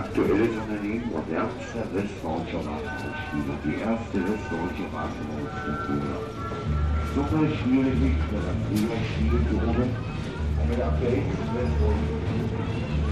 aktuelles Unternehmen modernster westdeutscher Rasenballspiele. Die erste westdeutsche Rasenballstruktur. Super schwierig, das Spiel zu oben. Eine der aktuellsten westdeutschen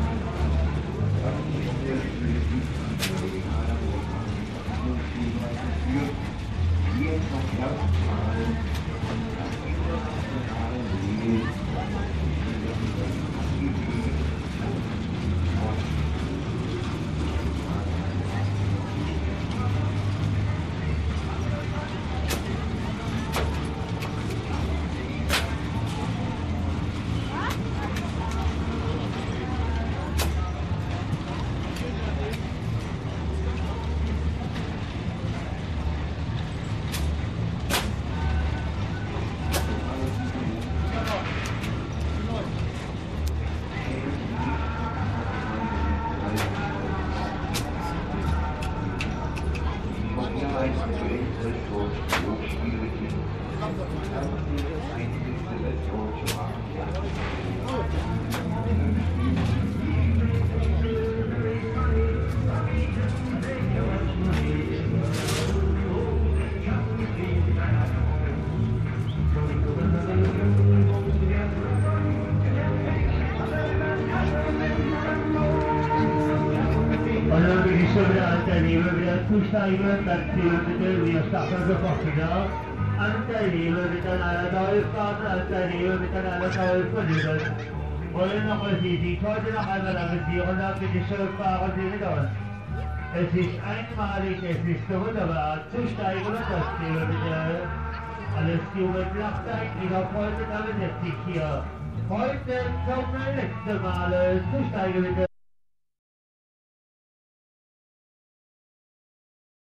Zuschreiben, dann Kilometer, wir starten sofort wieder. Anteilnehmer mit einer Neufahrt, Anteilnehmer mit einer Neufahrt. Wollen noch mal Sie sich heute noch einmal avisieren, dann bitte schön fahren Sie mit uns. Es ist einmalig, es ist so wunderbar. Zusteigen und das Kilometer. Alles Jungen lacht eigentlich auf heute, damit setzt sich hier. Heute zum letzten Mal zusteigen bitte.